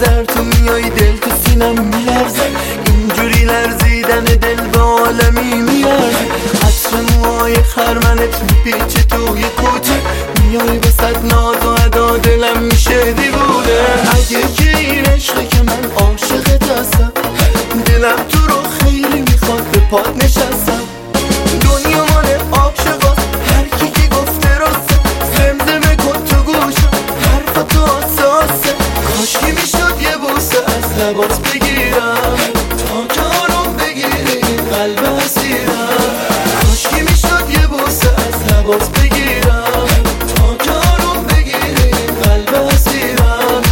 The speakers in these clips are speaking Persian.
نظر تو میای دل تو سینم میلرزه، اینجوری لرزیدن دل به عالمی میارزه. عطر موهای خرمنت میپیچه توی کوچه، میای وسط ناز و ادا دلم میشه دیوونه. اگه که این عشقه که من عاشقت هستم، دلم تو رو خیلی میخواد به پات نشستم. دنیا مال عاشقاست، هر کی که گفته راسته، زمزمه کن تو گوشم حرف تو حساسه. کاشکی میشد یه بوسه از لباس بگیرم تا که آروم بگیری این قلب اسیرم. کاشکی میشد یه بوسه از لباس بگیرم تا که آروم بگیری این قلب اسیرم.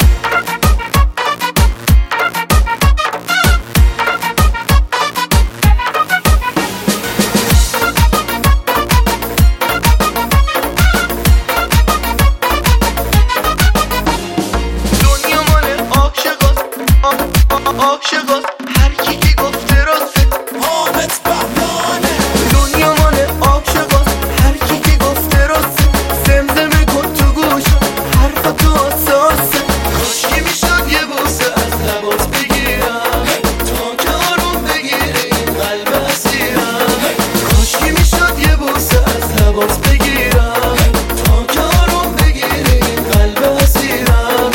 عاشقاست، هر کی که گفته راسته، حامد بهمانه. دنیا مال عاشقاست، هر کی که گفته راسته، زمزمه کن تو گوشم حرف تو حساسه. کاشکی میشد یه بوسه از لباس بگیرم تا که آروم بگیری این قلب اسیرم. کاشکی میشد یه بوسه از لباس بگیرم تا که آروم بگیری این قلب اسیرم.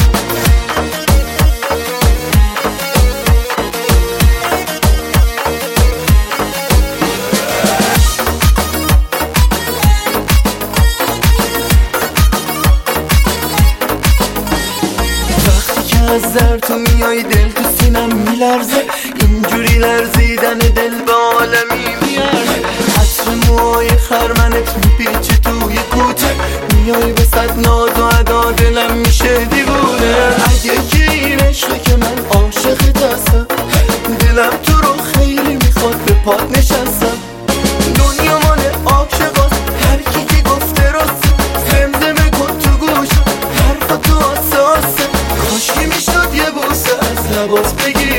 از در تو میای دل تو سینم میلرزه، اینجوری لرزیدن دل به عالمی میارزه. عطر موهای خرمنت میپیچه توی کوچه، میای وسط ناز و ادا دلم میشه دیوونه. اگه که این عشقه که من عاشقت هستم، دلم تو رو خیلی میخواد به پات نشستم. دنیا مال عاشقاست، هر کی که گفته راسته، زمزمه کن تو گوشم حرف تو حساسه. کاشکی میشد یه بوسه از لباس بگیری